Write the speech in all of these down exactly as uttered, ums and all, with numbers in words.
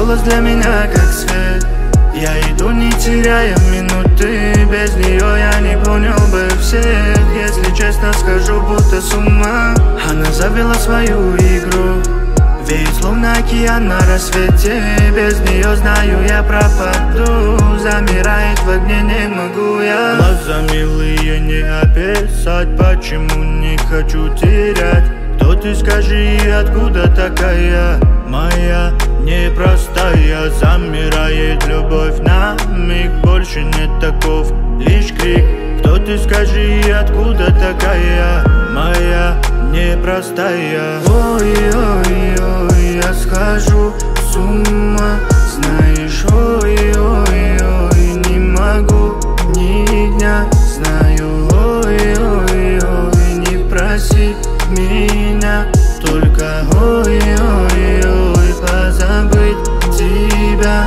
голос для меня как свет. Я иду, не теряя минуты. Без нее я не понял бы всех. Если честно скажу, будто с ума. Она завела свою игру, веет словно океан на рассвете. Без нее, знаю, я пропаду. Замирает в огне, не могу я. Глаза милые не описать, почему не хочу терять. Кто ты, скажи, откуда такая моя непростая? Замирает любовь на миг, больше нет таков, лишь крик. Кто ты, скажи, откуда такая моя непростая? Ой-ой-ой, я схожу с ума, знаешь, ой-ой-ой, не могу ни дня, знаю, ой-ой-ой, не проси меня, только ой-ой-ой, позабыть тебя.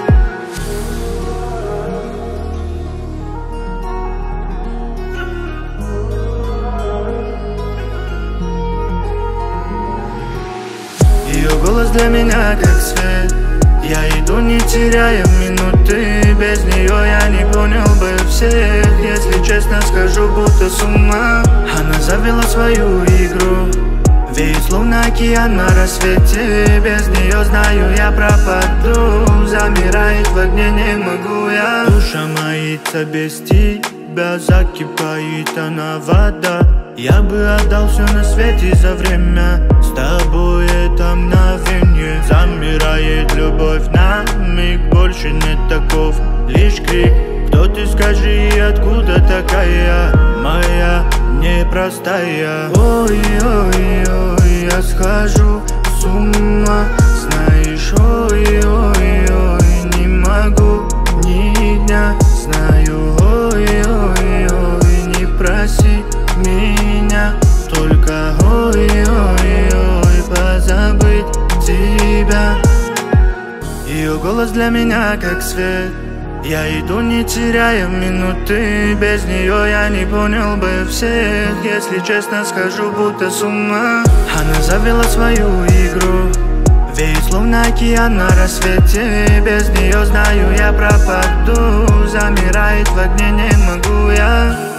Ее голос для меня как свет. Я иду, не теряя минуты. Без нее я не понял бы всех. Если честно скажу, будто с ума. Она завела свою игру, веет словно океан на рассвете. Без нее, знаю, я пропаду. Замирает в огне, не могу я. Душа моится без тебя, закипает она вода. Я бы отдал все на свете за время. С тобой это мгновенье. Замирает любовь на миг, больше нет таков, лишь крик. Кто ты, скажи, откуда такая моя непростая? Ой-ой-ой, я схожу с ума, знаешь, ой-ой-ой, не могу ни дня, знаю, ой-ой-ой, не проси меня, только ой-ой-ой, позабыть тебя. Ее голос для меня как свет. Я иду, не теряя минуты. Без нее я не понял бы всех. Если честно скажу, будто с ума. Она завела свою игру, веет словно океан на рассвете. Без нее, знаю, я пропаду. Замирает в огне, не могу я.